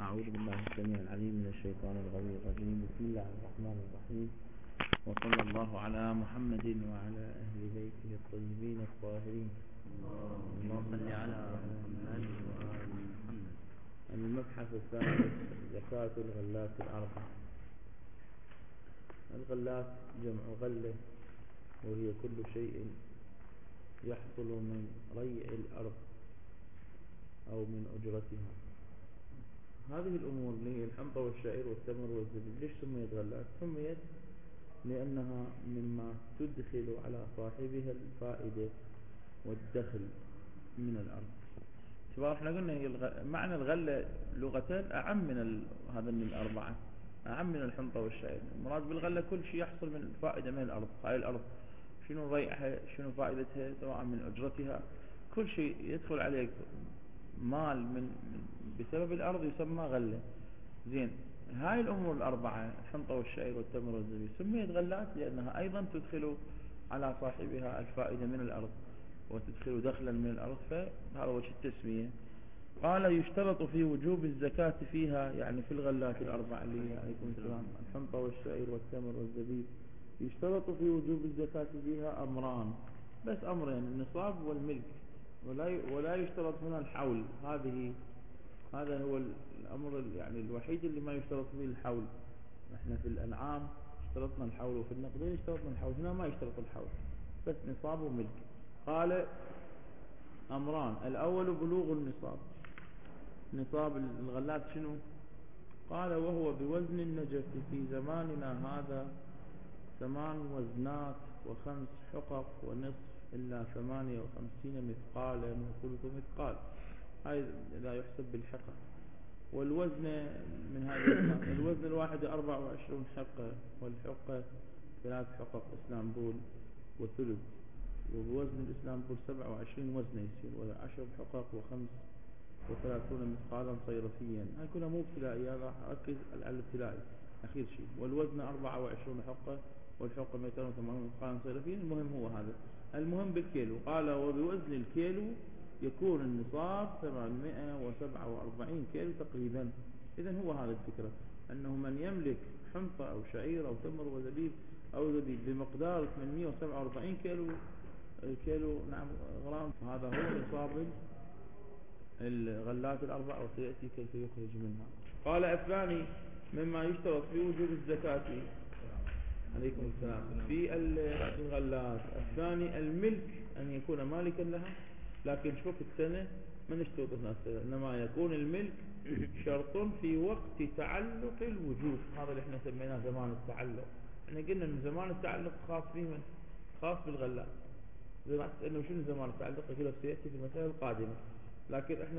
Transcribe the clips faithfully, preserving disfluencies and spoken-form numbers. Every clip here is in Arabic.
أعوذ بالله السميع العليم من الشيطان الغوي الرجيم. بسم الله الرحمن الرحيم، وصلى الله على محمد وعلى أهل بيته الطيبين الطاهرين. اللهم صل على محمد وآل محمد. المبحث الثالث: زكاة الغلات الأربع. الغلات جمع غلة، وهي كل شيء يحصل من ريع الأرض أو من أجرتها. هذه الأمور اللي هي الحنطة والشعير والتمر والزبيب، ليش سميت غلات؟ سميت لأنها مما تدخل على صاحبها الفائدة والدخل من الأرض. شباب احنا قلنا هي الغ... معنى الغلة لغة أعم من ال... هذا من الأربعة، أعم من الحنطة والشعير. المراد بالغلة كل شيء يحصل من فائدة من الأرض. هاي الأرض شنو ريعها، شنو فائدتها، سواء من أجرتها، كل شيء يدخل عليك مال من بسبب الأرض يسمى غلة. زين، هاي الأمور الأربعة الحنطة والشعير والتمر والزبيب سميت غلات لأنها أيضا تدخل على صاحبها الفائدة من الأرض وتدخل دخلا من الأرض، فهذا وجه التسمية. قال: يشترط في وجوب الزكاة فيها، يعني في الغلات الأربعة اللي هي عليكم السلام الحنطة والشعير والتمر والزبيب، يشترط في وجوب الزكاة فيها أمران، بس أمرين: النصاب والملك، ولا ولا يشترط هنا الحول. هذه هذا هو الأمر يعني الوحيد اللي ما يشترط فيه الحول. احنا في الأنعام اشترطنا الحول، وفي النقدين اشترطنا الحول، هنا ما يشترط الحول، بس نصاب وملك. قال: أمران: الأول بلوغ النصاب. نصاب الغلات شنو؟ قال: وهو بوزن النجف في زماننا هذا ثمان وزنات وخمس حقق ونصف إلا ثمانية وخمسين مثقالا وثلث مثقال. هاي لا يحسب بالحقق. والوزن من هذه الوزن الواحد أربع وعشرون حقة، والحقة ثلاث حقق إسلامبول وثلث. وبوزن الإسلامبول سبع وعشرين وزن يصير، وعشر حقق وخمس وثلاثون مثقالا صيرفيا. هاي كلها مو ابتلائي، هذا ركز على الابتلائي أخير شيء. والوزن أربع وعشرون حقة، والحقة مئتين وثمانون مثقالا صيرفيا. المهم هو هذا، المهم بالكيلو. قال: وبوزن الكيلو يكون النصاب ثمانمائة وسبعة وأربعين كيلو تقريبا. إذن هو هذا الفكرة، أنه من يملك حنطة أو شعير أو تمر وزبيب أو زبيب بمقدار ثمانمائة وسبعة وأربعين كيلو كيلو نعم غرام، هذا هو نصاب الغلات الأربع، وسيأتي كيف يخرج منها. قال: الثاني مما يشترط في وجوب الزكاة عليكم السلام في الغلات، الثاني الملك، أن يكون مالكا لها. لكن شوف السنة من اشترط هنا السنة، إنما يكون الملك شرط في وقت تعلق الوجوب. هذا اللي احنا سميناه زمان التعلق. احنا قلنا ان زمان التعلق خاص فيه من خاص بالغلات. زي ما تسألنا شنو زمان التعلق، يقول سيأتي في المسائل القادمة. لكن احنا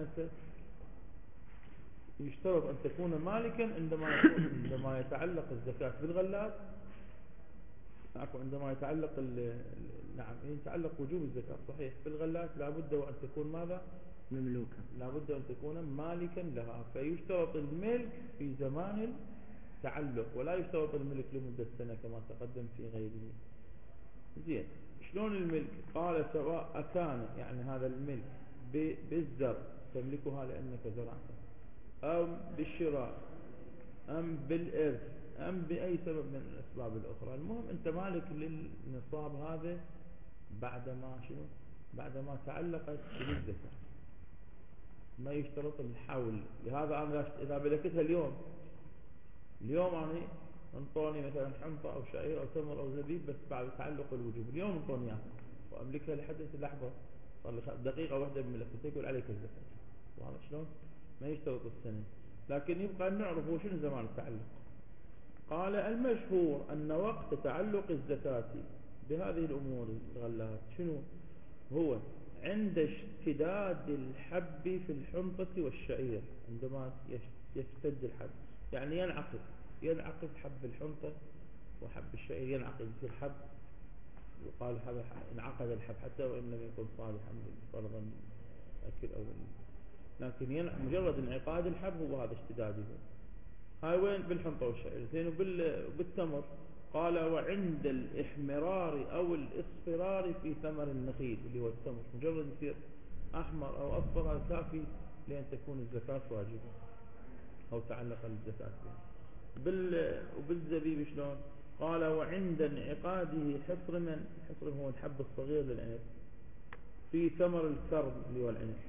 يشترط أن تكون مالكا عندما يكون عندما يتعلق الزكاة بالغلات، عفوا عندما يتعلق نعم يتعلق وجوب الزكاة صحيح في الغلات، لابد وأن تكون ماذا؟ مملوكا، لابد أن تكون مالكا لها. فيشترط الملك في زمان التعلق، ولا يشترط الملك لمدة سنة كما تقدم في غيره. زين، شلون الملك؟ قال: سواء كان يعني هذا الملك بالزرع تملكها لأنك زرعتها، أو بالشراء، أم بالإرث، أم بأي سبب من الأسباب الأخرى. المهم أنت مالك للنصاب هذا بعدما شنو؟ بعدما تعلقت بالزكاة. ما يشترط الحول. لهذا أنا إذا ملكتها اليوم اليوم أنا انطوني مثلا حنطة أو شعير أو تمر أو زبيب، بس بعد تعلق الوجوب اليوم انطوني إياها وأملكها لحد اللحظة، صار لي دقيقة واحدة من ملكتك يقول عليك الزكاة. واضح شلون؟ ما يشترط السنة، لكن يبقى نعرف هو شنو زمان التعلق. قال: المشهور أن وقت تعلق الزكاة بهذه الأمور الغلات شنو هو؟ عند اشتداد الحب في الحنطة والشعير. عندما يشتد الحب يعني ينعقد ينعقد حب الحنطة وحب الشعير، ينعقد يصير حب، يقال هذا انعقد الحب حتى وإن لم يكن صالحا فرضا أكل أو لكن مجرد انعقاد الحب هو هذا اشتداده. هاي وين؟ بالحنطة والشعير. زين، بالتمر قال: وعند الاحمرار أو الاصفرار في ثمر النخيل اللي هو التمر، مجرد يصير أحمر أو أصفر هذا كافي لأن تكون الزكاة واجبة. أو تعلق الزكاة بها. بال... وبالزبيب شلون؟ قال وعند انعقاده حصر من حصر هو الحب الصغير للعنب في ثمر الكرم اللي هو العنب.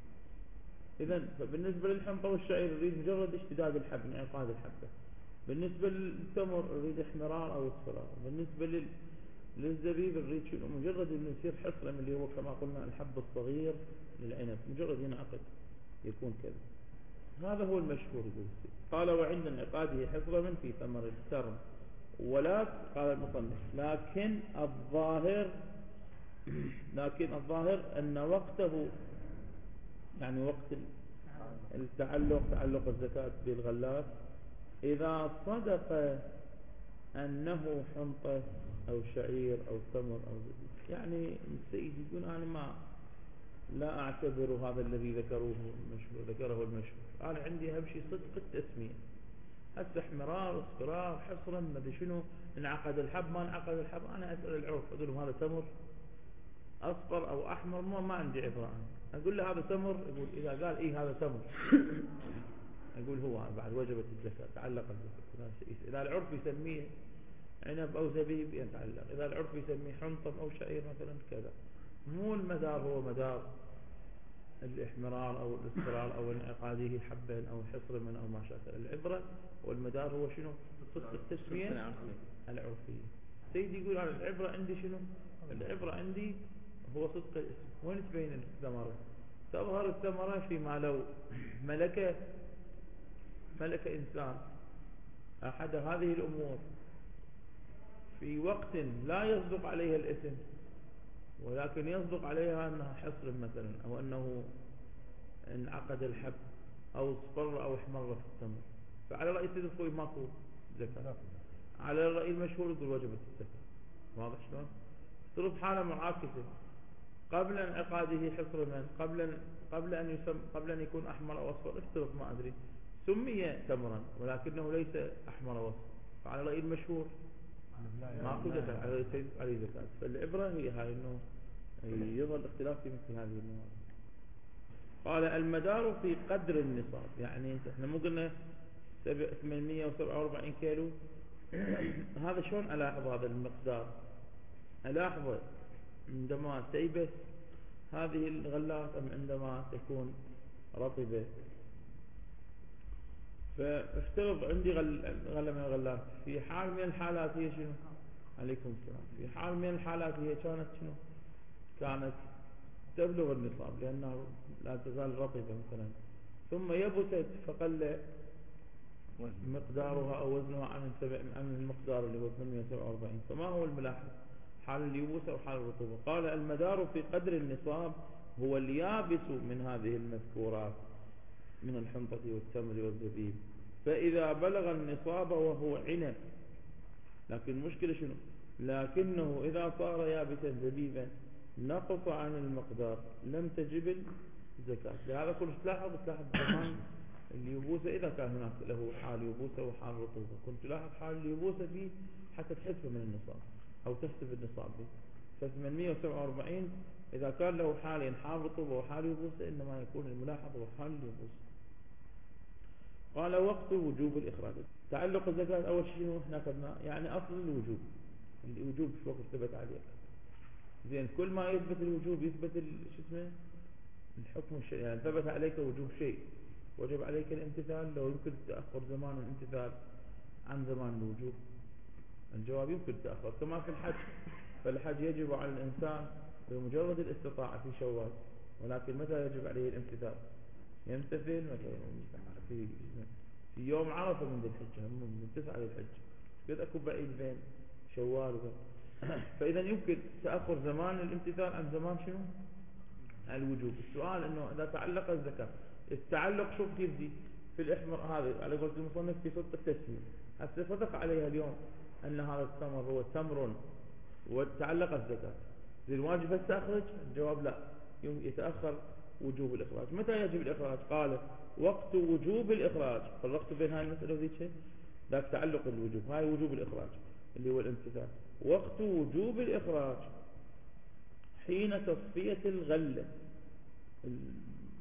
إذن فبالنسبة للحنطة والشعير يريد مجرد اشتداد الحب، انعقاد الحبة. بالنسبة للتمر يريد احمرار أو اصفرار. بالنسبة لل... للزبيب يريد شنو؟ مجرد انه يصير حصر اللي هو كما قلنا الحب الصغير للعنب، مجرد ينعقد يكون كذا. هذا هو المشهور يقول. قال وعند انعقاده حصر من في ثمر الكرم ولا قال المصنف لكن الظاهر لكن الظاهر أن وقته يعني وقت التعلق تعلق الزكاة بالغلاف إذا صدق أنه حنطة أو شعير أو تمر أو زبيب. يعني السيد يقول أنا ما لا أعتبر هذا الذي ذكروه المشهور ذكره المشهور، أنا عندي أهم شيء صدق التسمية. هسه احمرار اصفرار حصرا ما ادري شنو، انعقد الحب ما انعقد الحب، أنا أسأل العرف أقول لهم هذا تمر أصفر أو أحمر ما, ما عندي عبرة عنه. أقول له هذا تمر، يقول إذا قال إيه هذا تمر أقول هو بعد وجبت الزكاة تعلق الزكاة. إذا العرف يسميه عنب أو زبيب يتعلق، إذا العرف يسميه حنطم أو شعير مثلا كذا. مو المدار هو مدار الإحمرار أو الإصفرار أو انعقاده حبا أو حصر من أو ما شاكل. العبرة والمدار هو شنو؟ صدق التسمية العرفية. سيدي يقول أنا العبرة عندي شنو؟ العبرة عندي هو صدق الاسم. وين تبين الثمرة؟ تظهر الثمرة فيما لو ملك ملك إنسان أحد هذه الأمور في وقت لا يصدق عليها الاسم، ولكن يصدق عليها أنها حصر مثلا، أو أنه انعقد الحب أو اصفر أو احمر في التمر، فعلى رأي سيد الخوي ماكو زكاة. على الرأي المشهور يقول وجبت الزكاة. واضح شلون؟ تصرف حالة معاكسة قبل انعقاده حصر من قبل قبل أن يسم قبل أن يكون أحمر أو أصفر، افترض ما أدري سمي تمرا ولكنه ليس أحمر أو أصفر، فعلى رأي المشهور ماكو زكاة على رأي سيد عليه زكاة. فالعبرة هي هاي إنه يظهر الاختلاف في مثل هذه المواد. قال المدار في قدر النصاب، يعني احنا مو قلنا ثمانمئة وسبعة وأربعين كيلو هذا شلون ألاحظ هذا المقدار؟ ألاحظه عندما تيبس هذه الغلات أم عندما تكون رطبة؟ فافترض عندي غلة من الغلات في حال من الحالات هي شنو؟ عليكم السلام. في حال من الحالات هي كانت شنو؟ كانت تبلغ النصاب لأنها لا تزال رطبة مثلا، ثم يبتت فقل مقدارها أو وزنها عن عن المقدار اللي هو ثمانمئة وسبعة وأربعين، فما هو الملاحظ؟ حال اليبوسة أو حال الرطوبة؟ قال المدار في قدر النصاب هو اليابس من هذه المذكورات من الحنطة والتمر والزبيب، فإذا بلغ النصاب وهو عنب، لكن المشكلة شنو؟ لكنه إذا صار يابسا زبيبا نقص عن المقدار لم تجب الزكاة. لهذا كل تلاحظ تلاحظ زمان اليبوسة إذا كان هناك له حال يبوسة وحال رطوبة، كنت تلاحظ حال اليبوسة فيه حتى تحسبه من النصاب أو تحسب النصاب به. فثمانمئة وسبعة وأربعين إذا كان له حالين حال رطوبة وحال يبوسة إنما يكون الملاحظ هو حال اليبوسة. قال وقت وجوب الإخراج. تعلق الزكاة أول شيء احنا أخذنا يعني أصل الوجوب، الوجوب في وقت ثبت عليه. زين كل ما يثبت الوجوب يثبت شو اسمه الحكم الشيء، يعني ثبت عليك وجوب شيء وجب عليك الامتثال. لو يمكن تأخر زمان الامتثال عن زمان الوجوب، الجواب يمكن تأخر. كما في الحج، فالحج يجب على الإنسان بمجرد الاستطاعة في شوال، ولكن متى يجب عليه الامتثال؟ يمتثل مثلا في في يوم عرفة من ذي الحجة، من تسعة ذي الحجة، قد أكو بعيد بين شوال وبين فإذا يمكن تأخر زمان الامتثال عن زمان شنو؟ الوجوب. السؤال إنه إذا تعلق الزكاة، التعلق شوف يبدي في الإحمر هذا على قولة المصنف في صدق التسمية، حتى صدق عليها اليوم أن هذا التمر هو تمر وتعلق الزكاة، زي الواجب هسه أخرج؟ الجواب لا، يتأخر وجوب الإخراج. متى يجب الإخراج؟ قال وقت وجوب الإخراج. فرقت بين هاي المسألة وذيك شيء، ذاك تعلق الوجوب، هاي وجوب الإخراج اللي هو الامتثال. وقت وجوب الإخراج حين تصفية الغلة،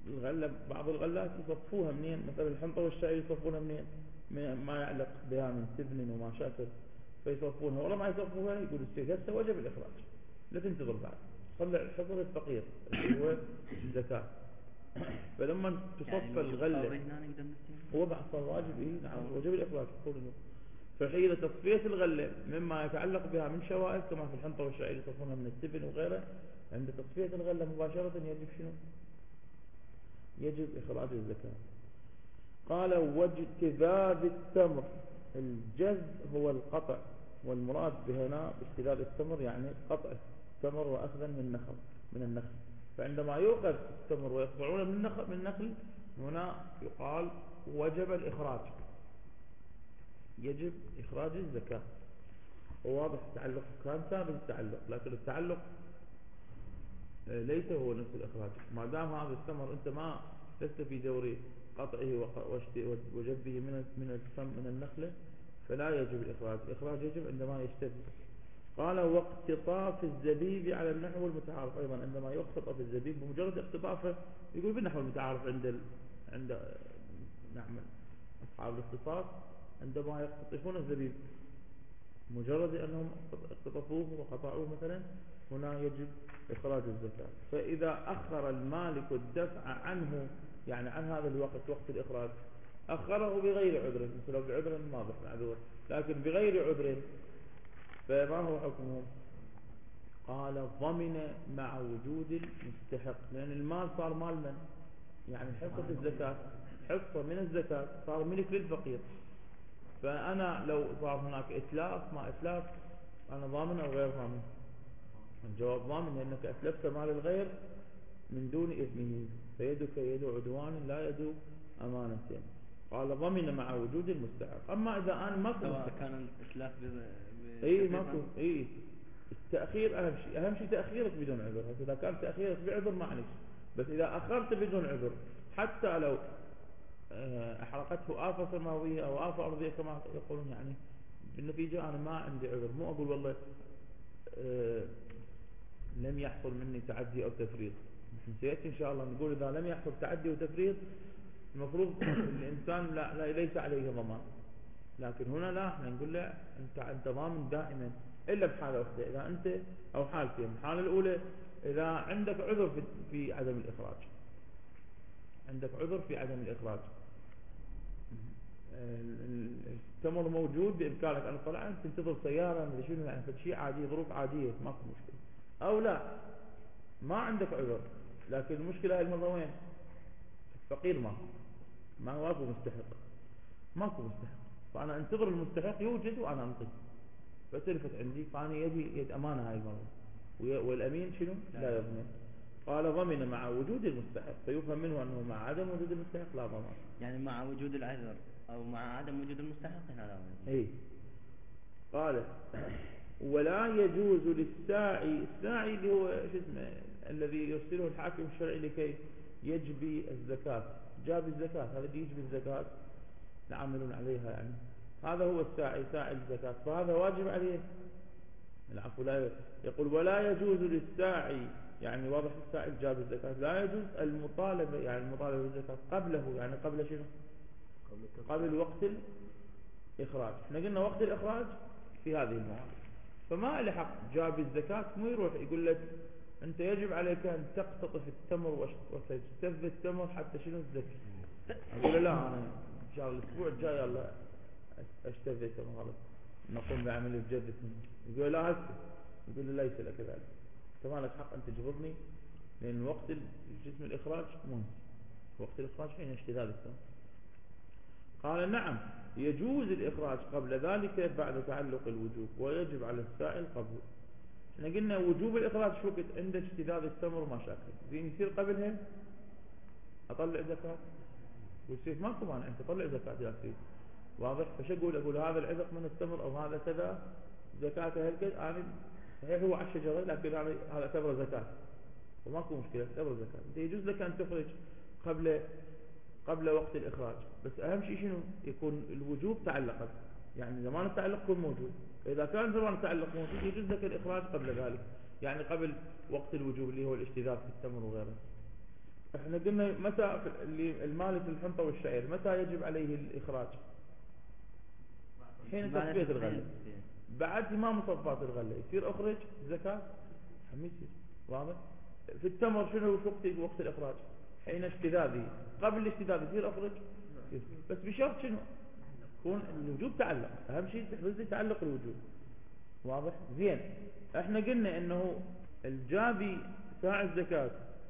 الغلة بعض الغلات يصفوها منين، مثلا الحنطة والشعير يصفونها منين؟ من ما يعلق بها من سبن وما شاكل، فيصفونها. والله ما يصفوها، يقول السيد هسه وجب الإخراج، لا تنتظر بعد، طلع حصر الفقير اللي هو الزكاة. فلما تصفى يعني الغلة هو بعد صار واجب، إيه نعم وجب الإخراج. فحين تصفية الغلة مما يتعلق بها من شوائب كما في الحنطة والشعير يصفونها من السبن وغيره، عند تصفية الغلة مباشرة يجب شنو؟ يجب إخراج الزكاة. قال واجتذاب التمر. الجذ هو القطع، والمراد بهنا باجتذاب التمر يعني قطع التمر وأخذا من النخل من النخل. فعندما يوقف التمر ويقطعون من النخل من النخل هنا يقال وجب الإخراج، يجب إخراج الزكاة. وواضح التعلق كان ثابت التعلق، لكن التعلق ليس هو نفس الإخراج. ما دام هذا الثمر أنت ما لست في دور قطعه وجبه من من من النخلة فلا يجب الإخراج. الإخراج يجب عندما يشتد. قال واقتطاف الزبيب على النحو المتعارف. أيضا عندما يقتطف الزبيب بمجرد اقتطافه يقول بالنحو المتعارف عند ال... عند نعم أصحاب الاختصاص، عندما يقتطفون الزبيب مجرد أنهم اقتطفوه وقطعوه مثلا هنا يجب إخراج الزكاة. فإذا أخر المالك الدفع عنه يعني عن هذا الوقت وقت الإخراج، أخره بغير عذر، مثلا بعذر واضح معذور، لكن بغير عذر فما هو حكمه؟ قال ضمن مع وجود المستحق، لأن المال صار مال من؟ يعني حصة الزكاة، حصة من الزكاة صار ملك للفقير. فأنا لو صار هناك إتلاف ما إتلاف أنا ضامن أو غير ضامن؟ الجواب ضامن، لأنك أتلفت مال الغير من دون إذنه، فيدك يد عدوان لا يد أمانة. قال ضمن مع وجود المستحق. أما إذا أنا ما سواء كان الإتلاف إيه ماكو إيه التأخير أهم شيء، أهم شيء تأخيرك بدون عذر. إذا كان تأخيرك بعذر معلش، بس إذا أخرت بدون عذر حتى لو أحرقته آفة سماوية أو آفة أرضية كما يقولون، يعني بالنتيجة أنا ما عندي عذر، مو أقول والله أه لم يحصل مني تعدي أو تفريط. سيأتي إن شاء الله نقول إذا لم يحصل تعدي وتفريط المفروض الإنسان لا, لا ليس عليه ضمان، لكن هنا لا، احنا نقول له أنت أنت ضامن دائما إلا بحالة واحدة، إذا أنت أو حالتين. الحالة الأولى إذا عندك عذر في, في عدم الإخراج، عندك عذر في عدم الإخراج، التمر موجود بإمكانك أن طلعت تنتظر سيارة من شنو يعني شيء عادي، ظروف عادية ماكو مشكلة. أو لا ما عندك عذر، لكن المشكلة المرة وين؟ الفقير ما ما ماكو مستحق، ماكو مستحق، فأنا انتظر المستحق يوجد وأنا أنطي، فتلفت عندي، فأنا يدي يد أمانة هاي المرة، والأمين شنو؟ لا يضمن. قال ضمن مع وجود المستحق، فيفهم منه أنه مع عدم وجود المستحق لا ضمان. يعني مع وجود العذر أو مع عدم وجود المستحق هنا لا ضمان. إيه. قال ولا يجوز للساعي، الساعي اللي هو شو اسمه الذي يرسله الحاكم الشرعي لكي يجبي الزكاة، جاب الزكاة، هذا اللي يجبي الزكاة العاملون عليها، يعني هذا هو الساعي، ساعي الزكاة، فهذا واجب عليه العفو. لا يقول ولا يجوز للساعي، يعني واضح الساعي جاب الزكاة، لا يجوز المطالبة، يعني المطالبة بالزكاة قبله، يعني قبل شنو؟ قبل وقت الإخراج. احنا قلنا وقت الإخراج في هذه المواضيع، فما له حق جاب الزكاة مو يروح يقول لك أنت يجب عليك أن تقتطف التمر وتجتذ التمر حتى شنو تزكي. أقول لا أنا إن شاء الله الأسبوع الجاي الله أجتذ التمر، غلط نقوم بعمل الجدة. يقول لا هسه، يقول ليس لك ذلك، أنت ما لك حق أن تجبرني، لأن وقت جسم الإخراج مهم، وقت الإخراج حين اجتذاب التمر. قال نعم يجوز الإخراج قبل ذلك بعد تعلق الوجوب، ويجب على السائل قبله. احنا قلنا وجوب الإخراج شو وقت عند اجتذاب التمر ما شاكل، زين يصير قبلها أطلع زكاة، والسيف ماكو مانع أنت تطلع زكاة يا سيف، واضح. فش أقول؟ أقول هذا العذق من التمر أو هذا كذا زكاته هالقد، أنا صحيح هو على الشجرة لكن أنا هذا اعتبره زكاة وماكو مشكلة، اعتبره زكاة. أنت يجوز لك أن تخرج قبل قبل وقت الإخراج، بس أهم شيء شنو؟ يكون الوجوب تعلقت، يعني زمان التعلق يكون موجود. إذا كان زمان التعلق موجود يجوز لك الإخراج قبل ذلك، يعني قبل وقت الوجوب اللي هو الاجتذاب في التمر وغيره. احنا قلنا متى في اللي المالي في الحنطة والشعير متى يجب عليه الإخراج؟ حين تصفية الغلة. بعد ما مصفات الغلة يصير أخرج زكاة؟ هم يصير. واضح؟ في التمر شنو وقت وقت الإخراج؟ حين اشتداده. قبل الاشتداد يصير أخرج؟ بس بشرط شنو؟ يكون الوجوب تعلق. أهم شيء تحفظ لي تعلق الوجوب. واضح؟ زين. احنا قلنا انه الجابي ساع الزكاة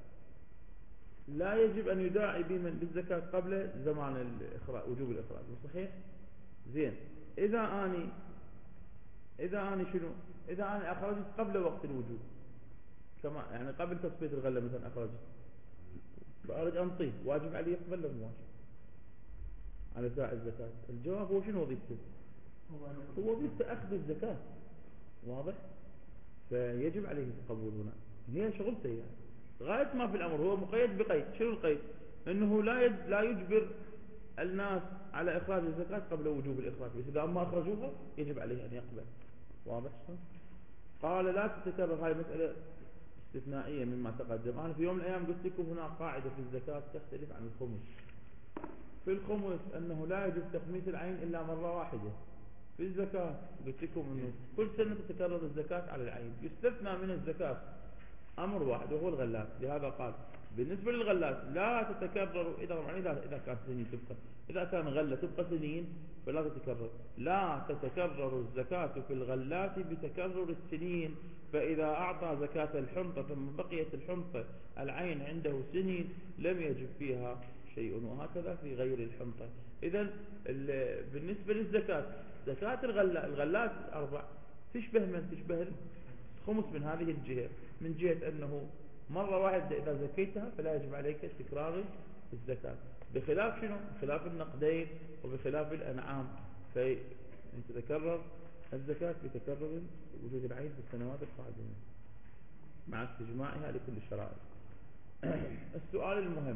لا يجب ان يداعي بمن بالزكاة قبل زمان الإخراج، وجوب الإخراج. صحيح؟ زين. اذا اني اذا اني شنو؟ اذا اني اخرجت قبل وقت الوجوب، كما يعني قبل تصفية الغلة مثلا اخرجت، بأرج انطيه، واجب عليه يقبل ولا مو واجب؟ على ساع الزكاة. الجواب هو شنو وظيفته؟ هو وظيفته اخذ الزكاة. واضح؟ فيجب عليه القبول هنا، هي شغلته يعني. غاية ما في الأمر هو مقيد بقيد. شنو القيد؟ أنه لا يج... لا يجبر الناس على إخراج الزكاة قبل وجوب الإخراج، بس إذا ما أخرجوها يجب عليه أن يقبل. واضح؟ قال لا تتكرر. هاي مسألة استثنائية مما تقدم. أنا في يوم من الأيام قلت لكم هنا قاعدة في الزكاة تختلف عن الخمس. في الخمس أنه لا يجب تخميس العين إلا مرة واحدة. في الزكاة قلت لكم أنه كل سنة تتكرر الزكاة على العين. يستثنى من الزكاة أمر واحد وهو الغلات. لهذا قال بالنسبة للغلات لا تتكرر. إذا طبعا إذا إذا كانت سنين تبقى، إذا كان غلة تبقى سنين فلا تتكرر. لا تتكرر الزكاة في الغلات بتكرر السنين. فإذا أعطى زكاة الحنطة ثم بقيت الحنطة العين عنده سنين لم يجب فيها شيء، وهكذا في غير الحنطة. إذا بالنسبة للزكاة زكاة الغلات الغلات الأربع تشبه من تشبه خمس من هذه الجهة، من جهة أنه مرة واحدة إذا زكيتها فلا يجب عليك تكرار الزكاة، بخلاف شنو؟ بخلاف النقدين وبخلاف الأنعام، فتتكرر الزكاة بتكرر وجود العين في السنوات القادمة مع استجماعها لكل الشرائط. السؤال المهم: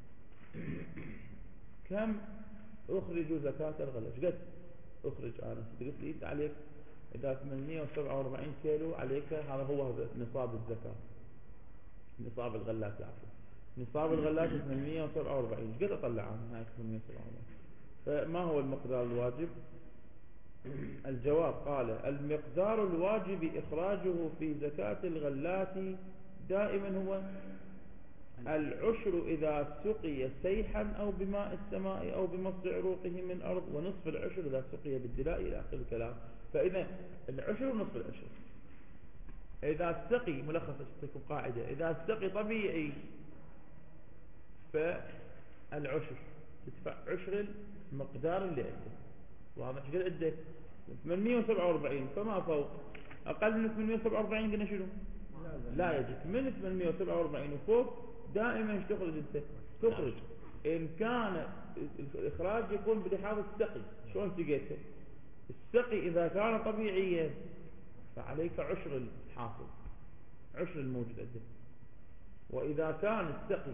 كم أخرج زكاة الغلة؟ قد أخرج أنا؟ قلت لي أنت عليك إذا ثمانمئة وسبعة وأربعين كيلو عليك، هذا هو نصاب الزكاة، نصاب الغلات عفوا. نصاب الغلات ثمانمئة وسبعة وأربعين. قد أطلع عنها هاي ثمانمئة وسبعة وأربعين. فما هو المقدار الواجب؟ الجواب قال: المقدار الواجب إخراجه في زكاة الغلات دائما هو العشر إذا سقي سيحا أو بماء السماء أو بمص عروقه من أرض، ونصف العشر إذا سقي بالدلاء إلى آخر الكلام. فإذا العشر ونصف العشر. إذا السقي ملخص لكم قاعدة: إذا السقي طبيعي فالعشر تدفع عشر المقدار اللي عنده. واضح؟ قد عندك ثمانمئة وسبعة وأربعين فما فوق، أقل من ثمانمئة وسبعة وأربعين قلنا شنو؟ لا يجب. من ثمانمئة وسبعة وأربعين وفوق دائما ايش تخرج انت؟ تخرج. ان كان الاخراج يكون بلحاظ السقي. شلون سقيته؟ السقي اذا كان طبيعيا فعليك عشر الحاصل، عشر الموجود عندك. واذا كان السقي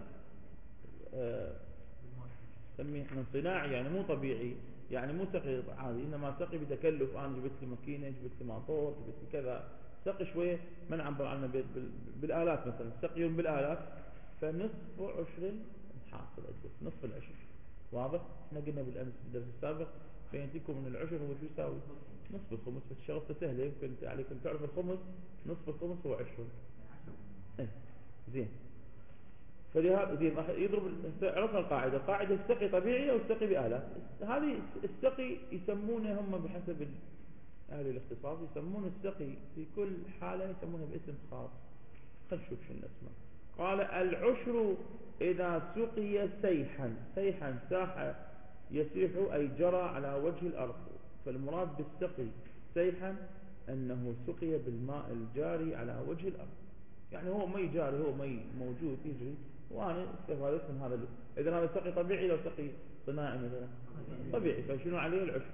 نسميه آه احنا صناعي، يعني مو طبيعي، يعني مو سقي عادي، انما سقي بتكلف. انا جبت لي ماكينه، جبت لي ماطور، جبت لي كذا، سقي شويه من عبر عنه بالالات، مثلا سقي بالالات، فنصف عشر الحاصل عندك، نصف العشر. واضح؟ احنا قلنا بالامس بالدرس السابق بينتكم من العشر هو شو يساوي؟ نصف الخمس. بس شغلته سهله، يمكن عليكم تعرف الخمس. نصف الخمس هو عشر. ايه زين. فلهذا زين راح يضرب. عرفنا القاعده، قاعده السقي طبيعي او السقي بآلات. هذه السقي يسمونه هم بحسب اهل الاختصاص يسمون السقي في كل حاله يسمونه باسم خاص. خلينا نشوف شو الاسماء. قال: العشر إذا سقي سيحا. سيحا ساح يسيح أي جرى على وجه الأرض. فالمراد بالسقي سيحا أنه سقي بالماء الجاري على وجه الأرض، يعني هو مي جاري، هو مي موجود يجري، وأنا استفادت من هذا. إذا هذا سقي طبيعي لو سقي صناعي مثلا طبيعي، فشنو عليه؟ العشر.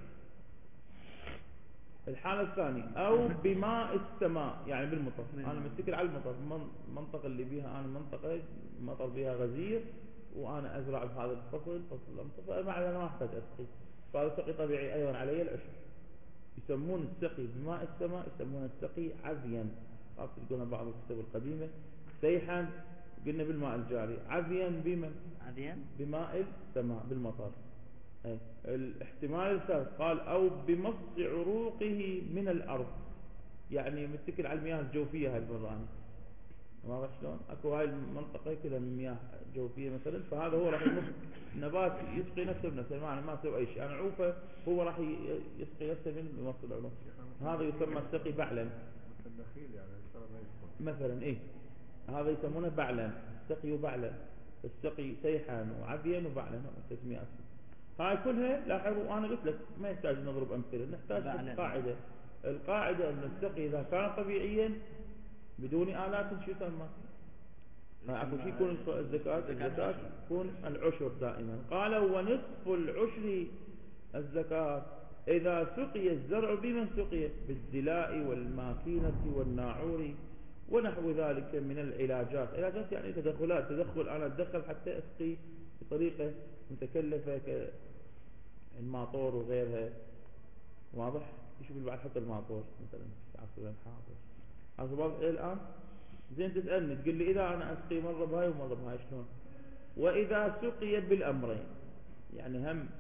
الحالة الثانية: أو بماء السماء، يعني بالمطر. أنا متكل على المطر، المنطقة اللي بيها أنا منطقة مطر بيها غزير، وأنا أزرع بهذا الفصل فصل الأمطار، فمعنى أنا ما أحتاج أسقي، فهذا سقي طبيعي أيضا علي العشر. يسمون السقي بماء السماء يسمون السقي عذيا. خاصة تلقون بعض الكتب القديمة سيحا قلنا بالماء الجاري، عذيا بمن؟ عذيا بماء السماء بالمطر. أي. الاحتمال الثالث قال أو بمص عروقه من الأرض، يعني متكل على المياه الجوفية هاي المرة. واضح شلون؟ اكو هاي المنطقة كذا من مياه جوفية مثلا، فهذا هو راح يمص نبات يسقي نفسه بنفسه، معنى ما سوى اي شيء، انا عوفه هو راح يسقي نفسه من بمص العروق. هذا يسمى السقي بعلا الدخيل يعني ترى ما يدخل مثلا. ايه هذا يسمونه بعلا، السقي بعلا، السقي سيحا وعبيا وبعلا تسميات. هاي كلها لاحظوا، انا قلت لك ما يحتاج نضرب امثله، نحتاج القاعده. القاعده ان السقي اذا كان طبيعيا بدون آلات شو يسمى؟ عفوا شو يكون الزكاة؟ الزكاة يكون العشر دائما. قال ونصف العشر الزكاة إذا سقي الزرع بمن سقي بالدلاء والماكينة والناعور ونحو ذلك من العلاجات. علاجات يعني تدخلات، تدخل أنا أتدخل حتى أسقي بطريقة متكلفة كالماطور وغيرها. واضح؟ يشوف البعض حتى الماطور مثلا عصر حاضر هذا واضح إيه الآن؟ زين تسألني تقول لي إذا أنا أسقي مرة بهاي ومرة بهاي شلون؟ وإذا سقي بالأمرين، يعني هم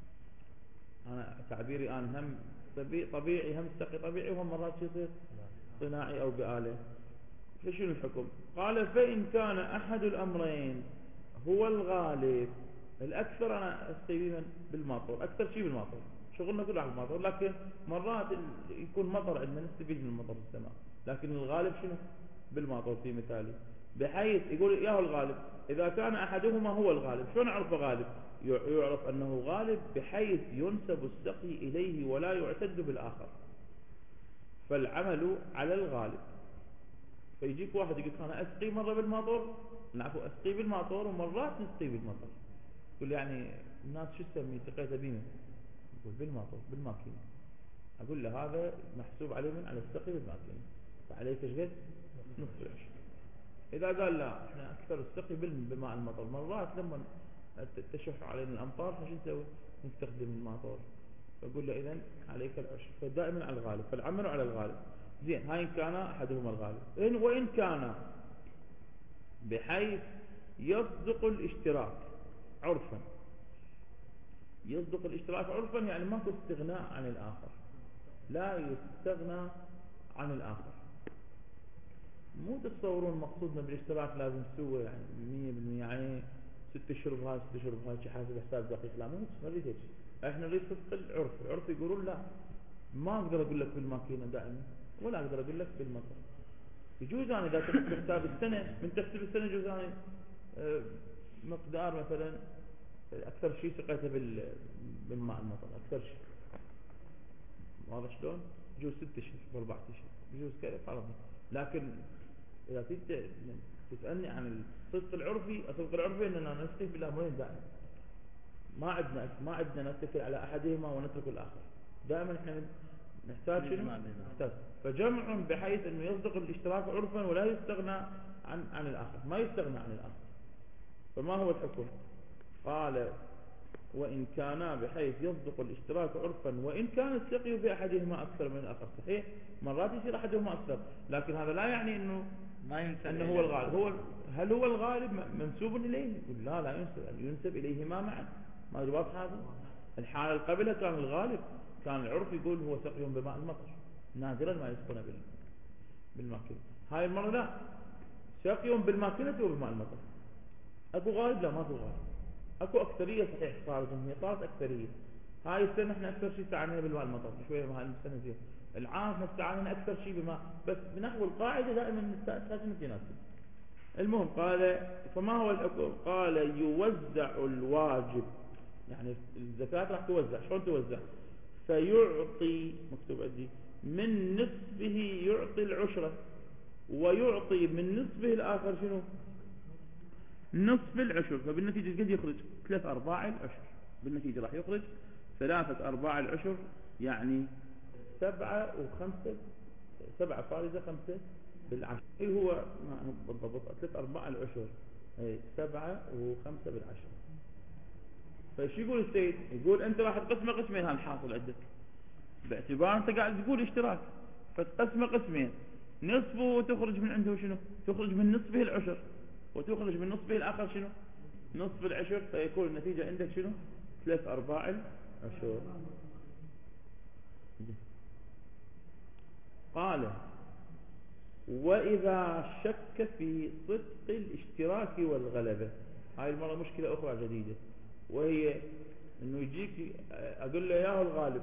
أنا تعبيري أنا هم طبيعي، هم سقي طبيعي، وهم مرات يصير صناعي أو بآلة، فشنو الحكم؟ قال فإن كان أحد الأمرين هو الغالب، الأكثر أنا أسقي بمن؟ بالماطور، أكثر شيء بالماطور، شغلنا كله على الماطور، لكن مرات يكون مطر عندنا نستفيد من المطر السماء، لكن الغالب شنو؟ بالماطور في مثالي. بحيث يقول إياه الغالب إذا كان أحدهما هو الغالب. شلون نعرفه غالب؟ يعرف أنه غالب بحيث ينسب السقي إليه ولا يعتد بالآخر، فالعمل على الغالب. فيجيك واحد يقول أنا أسقي مرة بالماطور، نعرف أسقي بالماطور ومرات نسقي بالمطر، يقول يعني الناس شو تسمي سقيته بينه؟ يقول بالماطور بالماكينة. أقول له هذا محسوب عليه من على السقي بالماكينة، فعليك ايش قد؟ نصف العشر. إذا قال لا احنا أكثر السقي بماء المطر، مرات لما تشح علينا الأمطار فشو نسوي؟ نستخدم الماطور، فأقول له إذن عليك العشر، فدائما على الغالب، فالعمل على الغالب. زين هاي إن كان أحدهما الغالب. إن وإن كان بحيث يصدق الاشتراك عرفا، يصدق الاشتراك عرفا يعني ماكو استغناء عن الآخر، لا يستغنى عن الآخر. مو تتصورون مقصودنا بالاشتراك لازم تسوي يعني مية بالمية، يعني ست اشهر بهاي ست اشهر بهاي شي حاسب حساب دقيق، لا مو ما نريد هيك. احنا نريد صدق العرف. العرف يقولون لا ما اقدر اقول لك بالماكينه دائما، ولا اقدر اقول لك بالمطر. يجوز انا اذا تحسب حساب السنه، من تحسب السنه يجوز انا اه مقدار مثلا اكثر شيء سقيته بالماء المطر اكثر شيء. واضح شلون؟ يجوز ست اشهر باربع اشهر، يجوز كذا فرضا. لكن إذا تسألني عن الصدق العرفي، الصدق العرفي أننا نسقي بالأمرين دائما، ما عندنا ما عندنا نتكل على أحدهما ونترك الآخر، دائما إحنا نحتاج شنو؟ نحتاج. فجمع بحيث أنه يصدق الاشتراك عرفا ولا يستغنى عن عن الآخر، ما يستغنى عن الآخر. فما هو الحكم؟ قال وإن كانا بحيث يصدق الاشتراك عرفا وإن كان السقي بأحدهما أكثر من الآخر. صحيح مرات يصير أحدهما أكثر، لكن هذا لا يعني أنه ما ينسب أنه هو الغالب. هو هل هو الغالب منسوب إليه؟ يقول لا لا ينسب، ينسب إليهما معا. ما أدري واضح هذا؟ الحالة القبلة كان الغالب، كان العرف يقول هو سقي بماء المطر، نادرا ما يسقون بالماكينة. هاي المرة لا، سقي بالماكينة وبماء المطر. أكو غالب؟ لا ما أكو غالب، اكو اكثريه. صحيح صارت هي صارت اكثريه. هاي السنه احنا اكثر شيء استعانينا بالماء المطر شويه، ما هاي السنه زين. العام احنا استعانينا اكثر شيء بماء، بس بنحو القاعده دائما نستخدم الجناسب. المهم قال فما هو الحكم؟ قال يوزع الواجب، يعني الزكاه راح توزع. شلون توزع؟ فيعطي مكتوب عندي من نصفه يعطي العشره، ويعطي من نصفه الاخر شنو؟ نصف العشر. فبالنتيجة قد يخرج ثلاث أرباع العشر، بالنتيجة راح يخرج ثلاثة أرباع العشر، يعني سبعة وخمسة، سبعة فارزة خمسة بالعشر. إيه هو ما بالضبط ثلاث أرباع العشر، إيه سبعة وخمسة بالعشر. فايش يقول السيد؟ يقول أنت راح تقسمه قسمين، هذا الحاصل عندك باعتبار أنت قاعد تقول اشتراك، فتقسمه قسمين، نصفه تخرج من عنده شنو؟ تخرج من نصفه العشر، وتخرج من نصفه الآخر شنو نصف العشر، فيكون النتيجة عندك شنو ثلاث أرباع العشر. قال وإذا شك في صدق الاشتراك والغلبة. هاي المرة مشكلة أخرى جديدة، وهي أنه يجيك أقول له ياهو الغالب،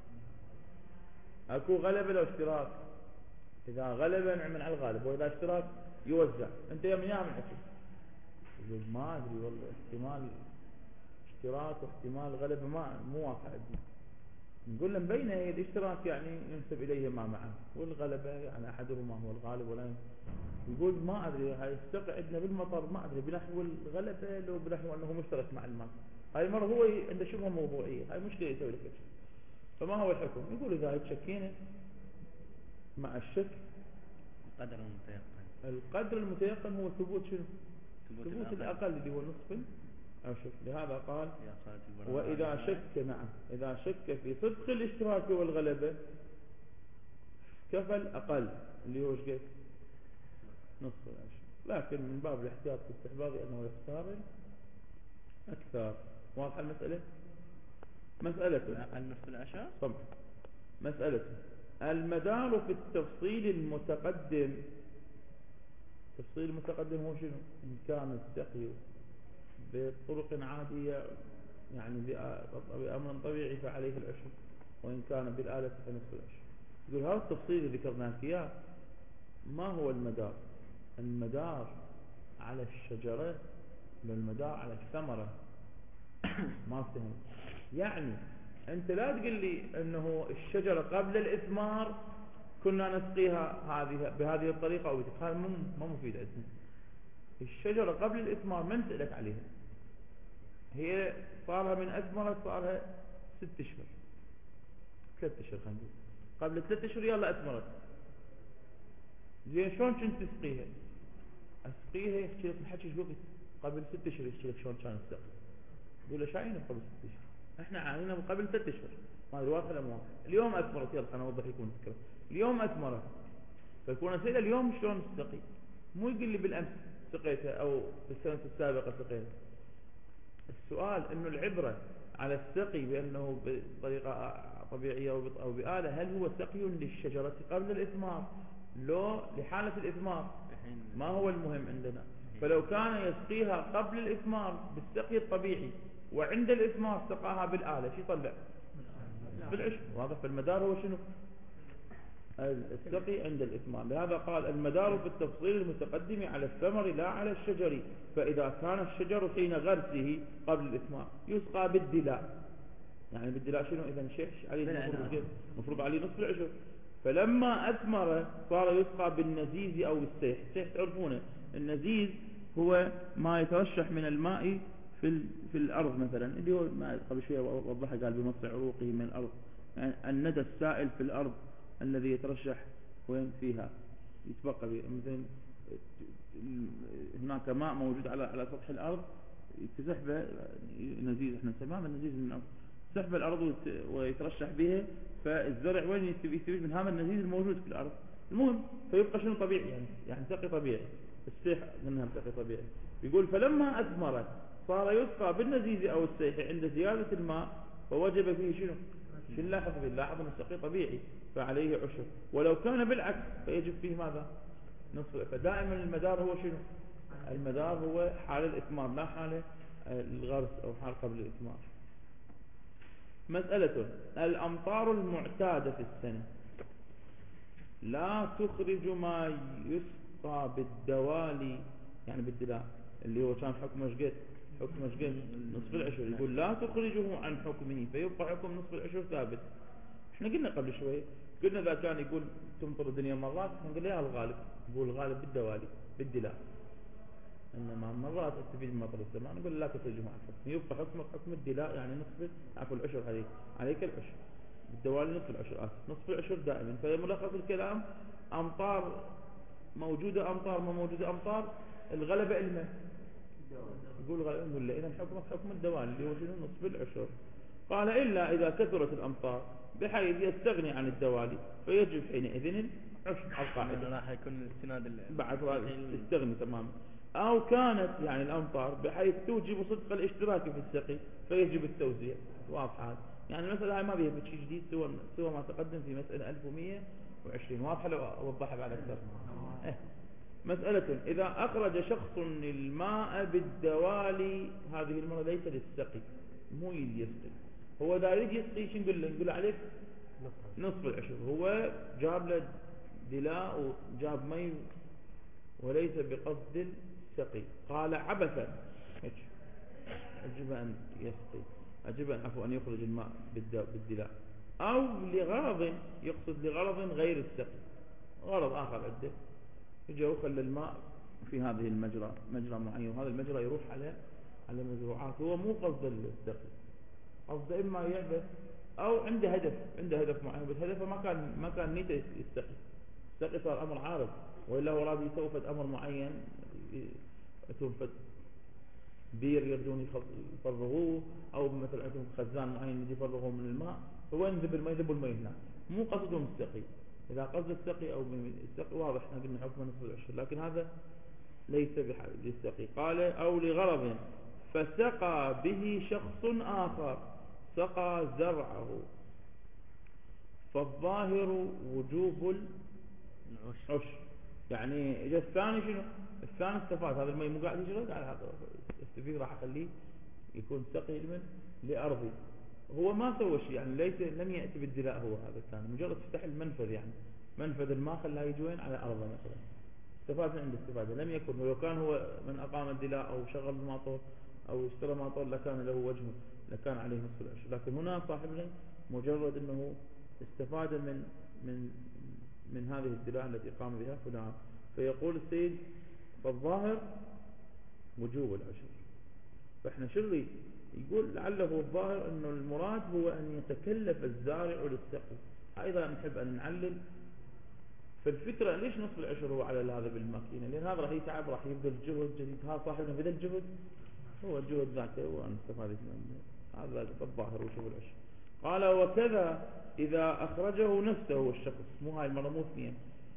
أكو غلبة لو اشتراك، إذا غلبة نعمل على الغالب، وإذا اشتراك يوزع. أنت يا من يا من حكي يقول ما أدري والله، احتمال اشتراك واحتمال غلبة ما مو واقع عندي. نقول له مبينة هي الاشتراك يعني ينسب إليهما معا، والغلبة يعني أحدهما هو الغالب ولا ينسب. يقول ما أدري هاي السقع عندنا بالمطر، ما أدري بنحو الغلبة لو بنحو أنه مشترك مع الماء. هاي مرة هو عنده شبهة موضوعية، هاي مشكلة يسوي لك الشيء. فما هو الحكم؟ يقول إذا شكينا مع الشك القدر المتيقن. القدر المتيقن هو ثبوت شنو؟ ثبوت, ثبوت الأقل اللي هو نصف العشر. لهذا قال وإذا شك نعم إذا شك في صدق الاشتراك والغلبة كفى الأقل اللي هو شقد نصف العشر، لكن من باب الاحتياط في استحباب أنه يختار أكثر. واضح المسألة؟ مسألة أقل نصف العشر طبعا. مسألة المدار في التفصيل المتقدم. التفصيل المتقدم هو شنو؟ إن كان السقي بطرق عادية يعني بأمر طبيعي فعليه العشر، وإن كان بالآلة فنصف العشر. يقول هذا التفصيل اللي ذكرناه إياه ما هو المدار؟ المدار على الشجرة والمدار على الثمرة. ما فهم يعني أنت لا تقول لي أنه الشجرة قبل الإثمار كنا نسقيها هذه بهذه الطريقة أو بتلك، هذا ما مفيد عندنا. الشجرة قبل الإثمار ما نسألك عليها، هي صارها من أثمرت صارها ست أشهر ثلاث أشهر خلينا نقول، قبل ثلاث أشهر يلا أثمرت. زين شلون كنت تسقيها؟ أسقيها يحكي لك الحكي شو وقت قبل ست أشهر، يحكي لك شلون كان السقي. يقول له شاينا قبل ست أشهر، احنا عانينا من قبل ثلاث أشهر، ما ادري واضح ولا مو واضح. اليوم أثمرت، يلا خلينا نوضح لكم الفكرة. اليوم أثمرت، فيكون أسئلة اليوم شلون تسقي، مو يقول لي بالأمس سقيتها أو في السنة السابقة سقيتها. السؤال إنه العبرة على السقي بأنه بطريقة طبيعية أو بآلة، هل هو سقي للشجرة قبل الإثمار لو لحالة الإثمار؟ ما هو المهم عندنا. فلو كان يسقيها قبل الإثمار بالسقي الطبيعي وعند الإثمار سقاها بالآلة، شو يطلع؟ بالعشر. واضح. فالمدار هو شنو؟ السقي عند الإثمار. لهذا قال المدار في التفصيل المتقدم على الثمر لا على الشجر، فإذا كان الشجر حين غرسه قبل الإثمار يسقى بالدلاء. يعني بالدلاء شنو؟ إذا شحش عليه مفروض عليه نصف العشر. فلما أثمر صار يسقى بالنزيز أو السيح. السيح تعرفونه، النزيز هو ما يترشح من الماء في في الأرض مثلا، اللي هو ما قبل شوية وضحها قال بمص عروقه من الأرض، يعني الندى السائل في الأرض الذي يترشح وين فيها يتبقى به. مثلا هناك ماء موجود على على سطح الأرض تسحبه نزيز، احنا نسميه النزيز من الأرض، تسحب الأرض ويترشح به، فالزرع وين يستفيد من هذا النزيز الموجود في الأرض. المهم فيبقى شنو طبيعي، يعني يعني سقي طبيعي. السيح منها سقي طبيعي. يقول فلما أثمرت صار يسقى بالنزيز أو السيح عند زيادة الماء، فوجب فيه شنو؟ شنو نلاحظ فيه؟ نلاحظ أن السقي طبيعي فعليه عشر، ولو كان بالعكس فيجب فيه ماذا؟ نصف. فدائما المدار هو شنو؟ المدار هو حال الإثمار لا حال الغرس أو حال قبل الإثمار. مسألة الأمطار المعتادة في السنة لا تخرج ما يسقى بالدوالي، يعني بالدلاء اللي هو كان حكمه شقد حكمه شقد نصف العشر. يقول لا تخرجه عن حكمه فيبقى حكم نصف العشر ثابت. احنا قلنا قبل شوي، قلنا إذا كان يقول تمطر الدنيا مرات نقول لها الغالب، يقول الغالب بالدوالي بالدلاء، إنما مرات تستفيد من مطر السماء نقول لا تخرجه عن حكمه، يبقى حكمك حكم الدلاء يعني نصف عفوا العشر عليك عليك العشر، بالدوالي نصف العشر آسف نصف العشر دائما. فملخص الكلام أمطار موجودة أمطار ما موجودة أمطار، الغلبة إلنا يقول غلبة نقول له إذا حكمك حكم الدوالي اللي هو شنو نصف العشر. قال إلا إذا كثرت الأمطار بحيث يستغني عن الدوالي فيجب حينئذ عشر. القاعدة راح يكون الاستناد بعد يستغني تماما. أو كانت يعني الأمطار بحيث توجب صدق الاشتراك في السقي فيجب التوزيع. واضحة هذه. يعني المسألة هاي ما بيها شيء جديد سوى سوى ما تقدم في مسألة ألف ومئة وعشرين. واضحة لو أوضحها بعد أكثر. إيه. مسألة إذا أخرج شخص الماء بالدوالي، هذه المرة ليس للسقي، مو يسقي. هو إذا يريد يسقي شو نقول له؟ نقول له عليك نصف العشر. هو جاب له دلاء وجاب مي وليس بقصد السقي. قال عبثا أجب أن يسقي، أجب أن عفوا أن يخرج الماء بالدلاء، أو لغرض، يقصد لغرض غير السقي، غرض آخر عنده، يجي وخلى الماء في هذه المجرى، مجرى معين، وهذا المجرى يروح على على مزروعات، هو مو قصد السقي، قصده إما يعبث أو عنده هدف، عنده هدف معين، بس هدفه ما كان ما كان نيته يستقي. السقي صار أمر عارض، وإلا هو راضي يسوي فد أمر معين، يتون فد بير يرجون يفرغوه، أو مثلا عندهم خزان معين يجي يفرغوه من الماء، هو ينذب الماء، يذب الماء هنا، مو قصدهم السقي. إذا قصد السقي أو السقي واضح، احنا قلنا حكم نصف العشر، لكن هذا ليس بحاجة للسقي. قال أو لغرض فسقى به شخص آخر، سقى زرعه، فالظاهر وجوب العشر. يعني إذا الثاني شنو؟ الثاني استفاد، هذا الماء مو قاعد يجري، قاعد هذا استفيد، راح أخليه يكون سقي من لأرضي. هو ما سوى شيء، يعني ليس لم يأتي بالدلاء، هو هذا الثاني مجرد فتح المنفذ، يعني منفذ الماء خلاه يجي وين؟ على أرضه مثلا، استفاد من عند استفادة. لم يكن، ولو كان هو من أقام الدلاء أو شغل الماطور أو اشترى ماطور لكان له وجه، لكان عليه نصف العشر. لكن هنا صاحبنا مجرد أنه استفاد من من من هذه الدلاء التي قام بها فلان. فيقول السيد فالظاهر وجوب العشر. فإحنا شري يقول لعله الظاهر أنه المراد هو أن يتكلف الزارع للسقي. أيضا نحب أن نعلل فالفكرة ليش نصف العشر هو على هذا بالماكينة؟ لأن هذا راح يتعب، راح يبذل جهد جديد. ها صاحبنا بذل جهد، هو الجهد ذاته وأن استفادت منه، هذا الظاهر وجوب العشر. قال وكذا إذا أخرجه نفسه الشخص، مو هاي المرة مو اثنين،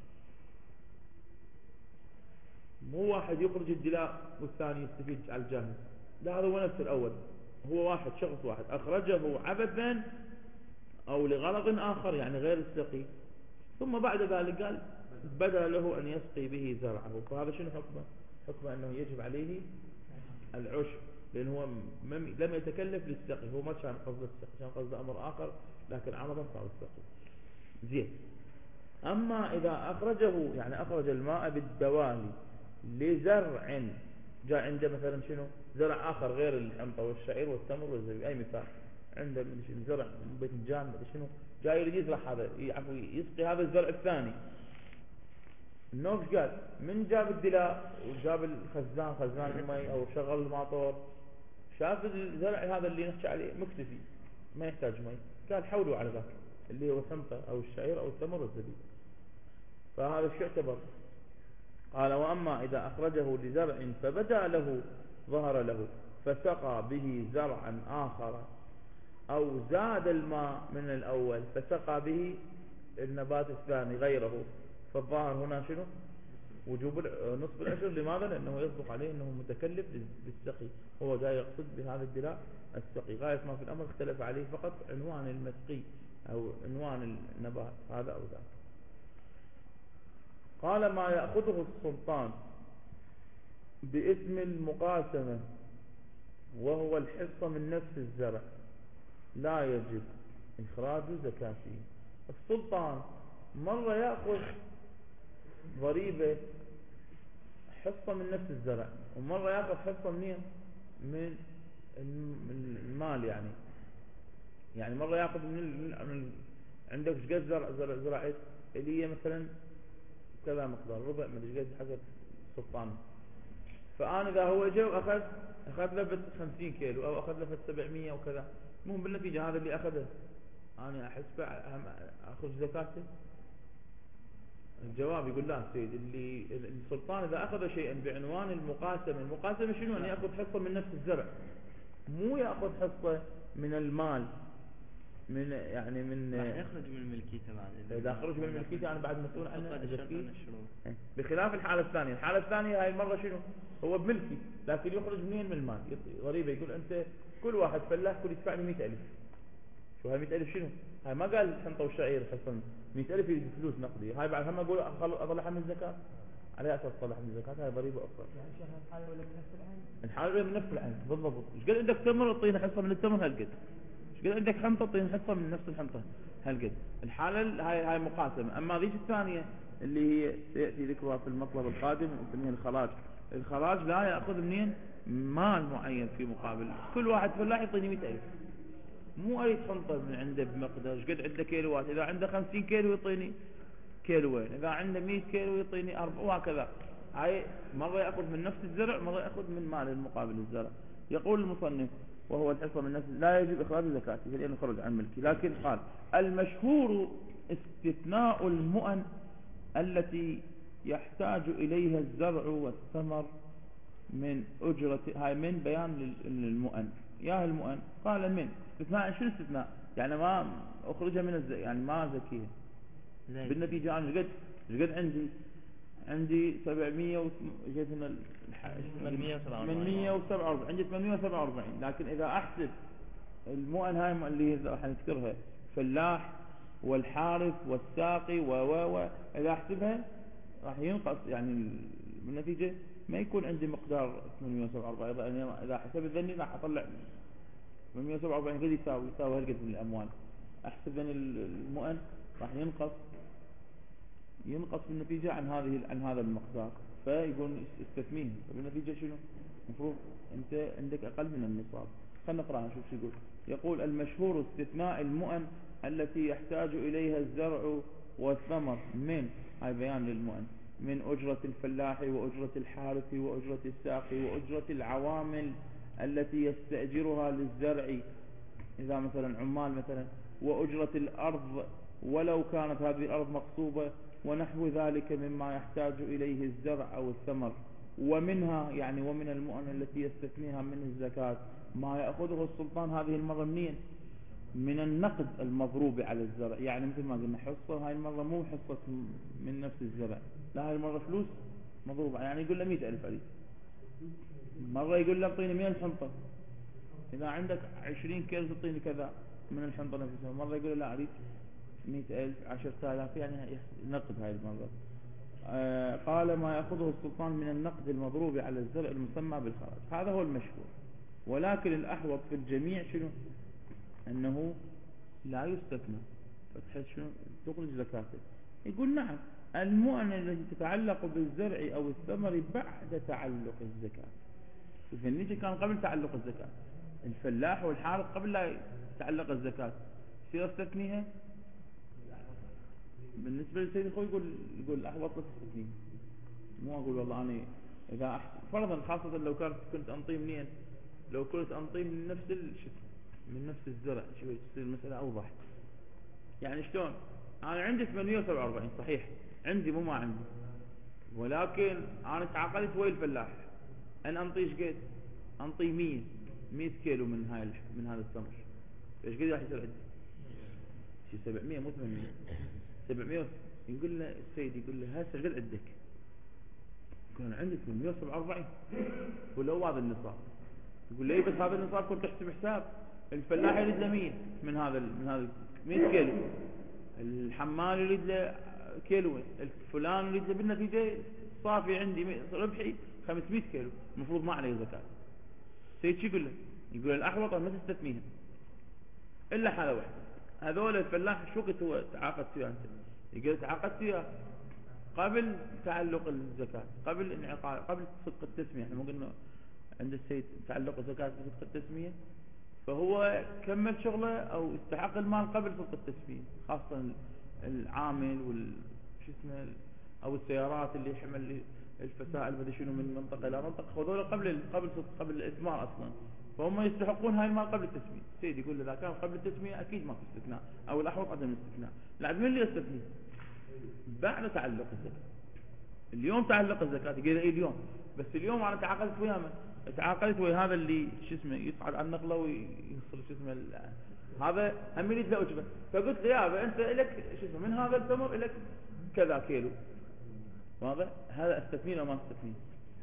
مو واحد يخرج الدلاء والثاني يستفيد على الجاهز، لا هذا هو نفس الأول، هو واحد شخص واحد أخرجه عبثا أو لغرض آخر يعني غير السقي، ثم بعد ذلك قال بدأ له أن يسقي به زرعه، فهذا شنو حكمه؟ حكمه أنه يجب عليه العشر، لأنه هو لم يتكلف للسقي، هو ما كان قصد السقي، كان قصد أمر آخر، لكن عرضا صار السقي. زين. أما إذا أخرجه يعني أخرج الماء بالدوالي لزرع، جاء عنده مثلا شنو زرع آخر غير الحنطة والشعير والتمر والزبيب، أي مثال عنده من زرع باذنجان شنو، جاي يريد يزرع هذا، يسقي هذا الزرع الثاني. النوف قال من جاب الدلاء وجاب الخزان، خزان المي أو شغل الماطور، شاف الزرع هذا اللي نحكي عليه مكتفي ما يحتاج مي، قال حولوا على ذاك اللي هو الحنطة أو الشعير أو التمر والزبيب، فهذا شو يعتبر؟ قال وأما إذا أخرجه لزرع فبدأ له ظهر له فسقى به زرعا آخر، أو زاد الماء من الأول فسقى به النبات الثاني غيره، فالظاهر هنا شنو؟ وجوب نصف العشر. لماذا؟ لأنه يصدق عليه أنه متكلف بالسقي، هو جاي يقصد بهذا الدلاء السقي، غاية ما في الأمر اختلف عليه فقط عنوان المسقي أو عنوان النبات هذا أو ذاك. قال ما يأخذه السلطان باسم المقاسمة وهو الحصة من نفس الزرع لا يجب إخراج زكاته. السلطان مرة يأخذ ضريبة حصة من نفس الزرع، ومرة يأخذ حصة منين؟ من المال، يعني يعني مرة يأخذ من, من عندك شقد زرع زرع زرعت اللي هي مثلا كذا مقدار ربع من شقد حق السلطان، فأنا إذا هو جاء وأخذ أخذ له خمسين كيلو أو أخذ له سبعمية وكذا، المهم بالنتيجة هذا اللي أخذه أنا أحسبه أخذ زكاته. الجواب يقول لا سيد، اللي السلطان إذا أخذ شيئا بعنوان المقاسمة، المقاسمة شنو؟ أن يأخذ حصة من نفس الزرع، مو يأخذ حصة من المال. من يعني من راح يخرج من ملكيته بعد. إذا خرج من ملكيته أنا بعد مسؤول عنه فقد الشرط أزكيه. من الشروط. بخلاف الحالة الثانية. الحالة الثانية هاي المرة شنو هو بملكي لكن يخرج منين من المال. غريبة يقول أنت كل واحد فلاح كل يدفع لي مئة ألف. شو هاي مئة ألف شنو هاي ما قال حنطة والشعير حصن مئة ألف فلوس نقدية. هاي بعد هم أقول أطلعها من الزكاة على أساس أطلعها من الزكاة. هاي ضريبة أخرى. يعني شيخ الحالة ولا بنفس العين؟ الحالة من نفس العين بالضبط. إيش قد عندك تمر تعطينا حصة من التمر هالقد. إيش قد عندك حنطة تعطينا حصة من نفس الحنطة هالقد. الحالة هاي هاي مقاسمة. أما ذيك الثانية اللي هي سيأتي ذكرها في المطلب القادم نسميها الخراج. الخراج لا يأخذ منين مال معين في مقابل. كل واحد فلاح يعطيني مئة ألف. مو أريد حنطة من عنده بمقدار. إيش قد عنده كيلوات. إذا عنده خمسين كيلو يعطيني كيلوين. إذا عنده مئة كيلو يعطيني أربعة وهكذا. هاي مرة يأخذ من نفس الزرع مرة يأخذ من مال المقابل الزرع. يقول المصنف وهو الحصة من نفس لا يجب إخراج زكاته لأنه يخرج عن ملكه. لكن قال المشهور استثناء المؤن التي يحتاج إليها الزرع والثمر من أجرة. هاي من بيان للمؤن. يا المؤن قال من استثناء. شنو استثناء يعني ما أخرجها من الزكاة يعني ما زكيها. بالنتيجة أنا قد قد عندي عندي سبعمية و جيتنا ثمانمية وسبعة وأربعين. عندي ثمانمية وسبعة وأربعين. لكن إذا أحسب المؤن هاي اللي راح نذكرها فلاح والحارث والساقي و و و إذا أحسبها راح ينقص يعني بالنتيجة ما يكون عندي مقدار ثمانمية وسبعة وأربعين. إذا حسب ذني راح أطلع ثمانمية وسبعة وأربعين قد يساوي يساوي هالقد من الأموال. أحسب ذني المؤن راح ينقص ينقص بالنتيجة عن هذه عن هذا المقدار. فيقول استثميه. بالنتيجة شنو المفروض أنت عندك أقل من النصاب. خلنا نقرأ نشوف شو يقول. يقول المشهور استثناء المؤن التي يحتاج إليها الزرع والثمر من هاي بيان للمؤن من أجرة الفلاح وأجرة الحارث وأجرة الساقي وأجرة العوامل التي يستأجرها للزرع إذا مثلا عمال مثلا وأجرة الأرض ولو كانت هذه الأرض مقصوبة ونحو ذلك مما يحتاج إليه الزرع أو الثمر. ومنها يعني ومن المؤن التي يستثنيها من الزكاة ما يأخذه السلطان هذه المرة منين من النقد المضروب على الزرع. يعني مثل ما قلنا حصة هاي المرة مو حصة من نفس الزرع لا هاي المرة فلوس مضروبة. يعني يقول له مئة ألف عليك. مرة يقول له اعطيني مئة حنطة. إذا عندك عشرين كيلو تعطيني كذا من الحنطة نفسها. مرة يقول له لا أريد مئة ألف عشرة آلاف يعني نقد هاي المرة. آه قال ما يأخذه السلطان من النقد المضروب على الزرع المسمى بالخراج. هذا هو المشهور. ولكن الأحوط في الجميع شنو أنه لا يستثنى فتحس شنو تخرج زكاته. يقول نعم المؤن التي تتعلق بالزرع أو الثمر بعد تعلق الزكاة. شوف النيجي كان قبل تعلق الزكاة. الفلاح والحارث قبل لا تعلق الزكاة يصير استثنيها. بالنسبة للسيد الخوي يقول يقول الأحوط تستثنيه. مو أقول والله أنا إذا أحسن فرضا خاصة لو كنت كنت أنطي منين لو كنت أنطي من نفس الشيء من نفس الزرع شوي تصير المسألة أوضح. يعني شلون أنا عندي ثمانمية وسبعة وأربعين صحيح عندي مو ما عندي ولكن أنا تعاقدت ويا الفلاح أن أنطيش قد أنطي مية مية كيلو من هاي من هذا التمر. إيش قد راح يصير عندي شيء سبعمية مو ثمانمية سبعمية. يقول له السيد يقول له هسه قد عندك كان عندي ثمانمية وسبعة وأربعين ولا هو هذا النصاب. يقول لي بس هذا النصاب كنت تحسب حساب الفلاح يريد له مية من هذا من هذا مية كيلو. الحمال يريد له كيلو. الفلان يريد له بالنتيجة صافي عندي ربحي خمسمية كيلو المفروض ما عليه زكاة. سيد شو يقول له يقول الأحوط ما تستثميها إلا حالة واحدة. هذول الفلاح شو قلت هو تعاقدت وياه أنت. يقول تعاقدت وياه قبل تعلق الزكاة قبل انعقاد قبل صدق التسمية. احنا مو قلنا عند السيد تعلق الزكاة بصدق التسمية فهو كمل شغله أو استحق المال قبل صدق التسمية. خاصة العامل وال شو اسمه أو السيارات اللي حمل الفسائل بدي شنو من منطقة إلى منطقة خذوله قبل قبل صدق قبل الإثمار أصلا فهم يستحقون هاي المال قبل التسمية. سيد يقول إذا كان قبل التسمية أكيد ما في استثناء أو الأحوط عدم الاستثناء. لعد من اللي يستثني بعد تعلق الزكاة. اليوم تعلق الزكاة يقول إيه اليوم بس اليوم أنا تعاقدت وياه تعاقدت ويا هذا اللي شو اسمه يصعد على النقلة ويوصل شو اسمه هذا هم يريد له أجرة، فقلت له يابا أنت لك شو اسمه من هذا التمر لك كذا كيلو، واضح؟ هذا استثمين أو ما استثمين؟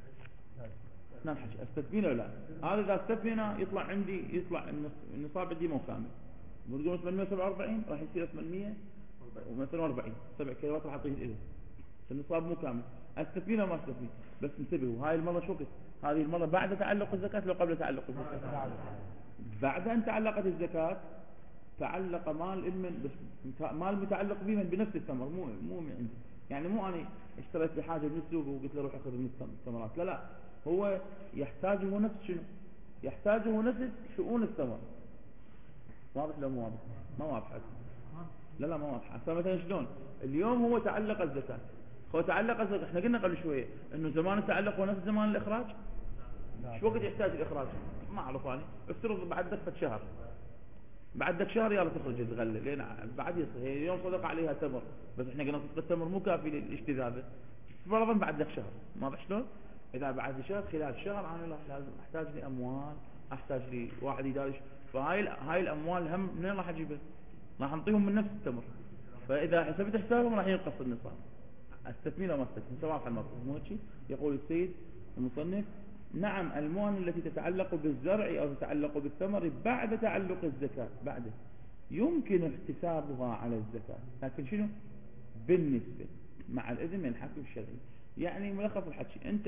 نعم حكي استثمين ولا لا؟ هذا إذا استثمينا يطلع عندي يطلع النصاب عندي مو كامل، بنقول ثمانمئة وسبعة وأربعين راح يصير ثمانمئة وأربعين سبع كيلوات راح أعطيه الإذن، النصاب مو كامل. استثمين أو ما استثمين؟ بس انتبهوا هاي المرة شو قلت؟ هذه المرة بعد تعلق الزكاة لو قبل تعلق الزكاة؟ بعد أن تعلقت الزكاة تعلق مال من بس مال متعلق به من بنفس الثمر، مو مو من عندي، يعني مو أنا اشتريت بحاجة من السوق وقلت له روح أخذ من الثمرات، لا لا، هو يحتاجه نفس شنو؟ يحتاجه نفس شؤون الثمر. واضح لو مو واضح؟ ما واضح. لا لا ما واضح. فمثلا شلون اليوم هو تعلق الزكاة، هو تعلق الزكاة، احنا قلنا قبل شوية انه زمان التعلق هو نفس زمان الاخراج. شو وقت يحتاج الاخراج؟ ما اعرف انا، افترض بعد دفة شهر، بعد دك شهر يلا تخرج الغله، لين بعد يصير هي اليوم صدق عليها تمر، بس احنا قلنا صدق التمر مو كافي للاجتذاب، فرضا بعد دك شهر، ما بعرف شلون. اذا بعد شهر خلال شهر انا لازم احتاج لي اموال، احتاج لي واحد يدارش، فهاي هاي الاموال هم منين راح اجيبها؟ راح نعطيهم من نفس التمر، فاذا حسبت حسابهم راح ينقص النصاب. استثمين او ما استثمين سواء على المطلوب، مو هيك؟ يقول السيد المصنف: نعم الموانئ التي تتعلق بالزرع أو تتعلق بالثمر بعد تعلق الزكاة، بعد يمكن احتسابها على الزكاة، لكن شنو؟ بالنسبة مع الإذن من الحاكم الشرعي. يعني ملخص الحكي، أنت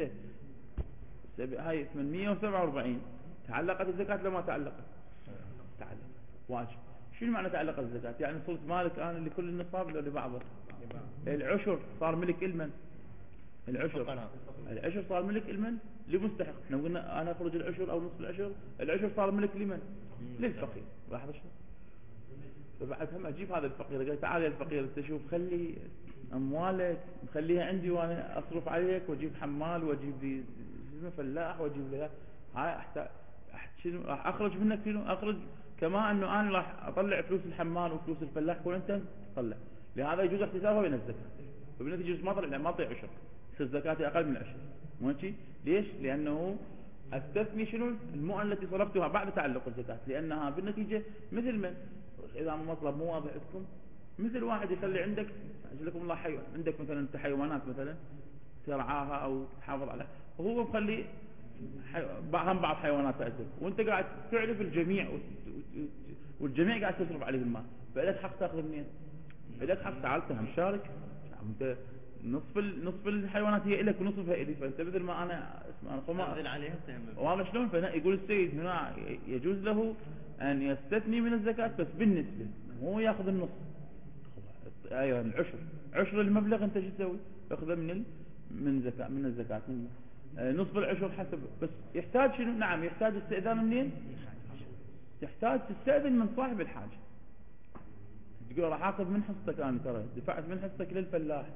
هاي ثمانمئة وسبعة وأربعين تعلقت الزكاة لو ما تعلقت؟ تعلق واجب. شنو معنى تعلق الزكاة؟ يعني صرت مالك أنا لكل النصاب لو لبعضه؟ العشر صار ملك المن، العشر العشر صار ملك المن لمستحق. احنا قلنا انا اخرج العشر او نصف العشر، العشر صار ملك لمن؟ للفقير. لاحظ شو؟ فبعد هم اجيب هذا الفقير قال تعال يا الفقير انت شوف خلي اموالك خليها عندي وانا اصرف عليك واجيب حمال واجيب لي فلاح واجيب لي هاي احتاج شنو راح اخرج منك شنو؟ اخرج كما انه انا راح اطلع فلوس الحمال وفلوس الفلاح كل انت تطلع، لهذا يجوز احتسابها بين الزكاه، فبالنتيجه يجوز ما طلع ما اعطي عشر، يصير زكاتي اقل من عشر. مو هيك؟ ليش؟ لانه استثني شنو؟ المؤن التي صرفتها بعد تعلق الزكاه، لانها بالنتيجه مثل من اذا مطلب مو واضح لكم، مثل واحد يخلي عندك اجلكم الله حيوان، عندك مثلا انت حيوانات مثلا ترعاها او تحافظ عليها، وهو مخلي حي... هم بعض حيوانات عندك، وانت قاعد تعرف الجميع والجميع قاعد تصرف عليه المال، فلك حق تاخذ منين؟ لك حق تعال تهم شارك، انت نصف ال... نصف الحيوانات هي لك ونصفها الي، فانت مثل ما انا اسمع انا فما انزل عليها تهم. واضح شلون؟ فيقول السيد هنا يجوز له ان يستثني من الزكاه بس بالنسبه، مو ياخذ النص. ايوه العشر، عشر المبلغ انت شو تسوي؟ تاخذه من ال... من زكاه من الزكاه من آه نصف العشر حسب، بس يحتاج شنو؟ نعم يحتاج استئذان منين؟ تحتاج تستأذن من صاحب الحاجه، تقول راح اخذ من حصتك، انا ترى دفعت من حصتك للفلاح،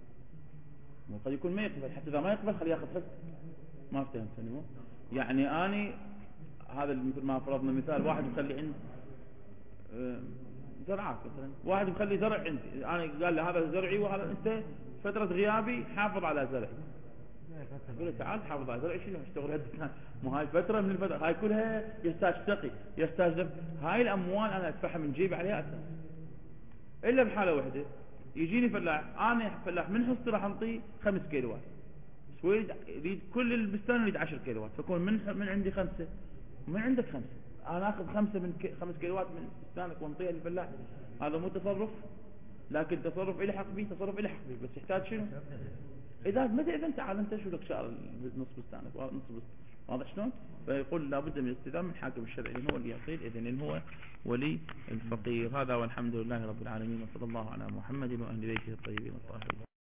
قد يكون ما يقبل، حتى اذا ما يقبل خليه ياخذ حصته. ما فهمتني؟ مو يعني اني هذا مثل ما فرضنا مثال، واحد مخلي عند زرعات مثلا، واحد مخلي زرع عندي انا، قال له هذا زرعي وهذا انت فتره غيابي حافظ على زرعي، اقول له تعال حافظ على زرعي، شنو اشتغل هالدكان؟ مو هاي فتره من الفتره هاي كلها يحتاج سقي، يحتاج دفع، هاي الاموال انا ادفعها من جيبي عليها اساس، الا بحاله واحده يجيني فلاح، انا فلاح من حصتي راح انطيه خمس كيلوات، بس هو يريد كل البستان يريد عشر كيلوات، فكون من من عندي خمسه ومن عندك خمسه، انا اخذ خمسه من كي خمس كيلوات من بستانك وانطيها للفلاح، هذا مو تصرف، لكن تصرف الي حق به، تصرف الي حق به، بس يحتاج شنو؟ اذا متى اذا تعال انت شو لك شعر نص بستانك نص بستان، واضح شلون؟ فيقول لابد من الاستئذان من الحاكم الشرعي اللي هو اللي يعطي الاذن، اللي هو ولي الفقير. هذا والحمد لله رب العالمين، وصلى الله على محمد واهل بيته الطيبين الطاهرين.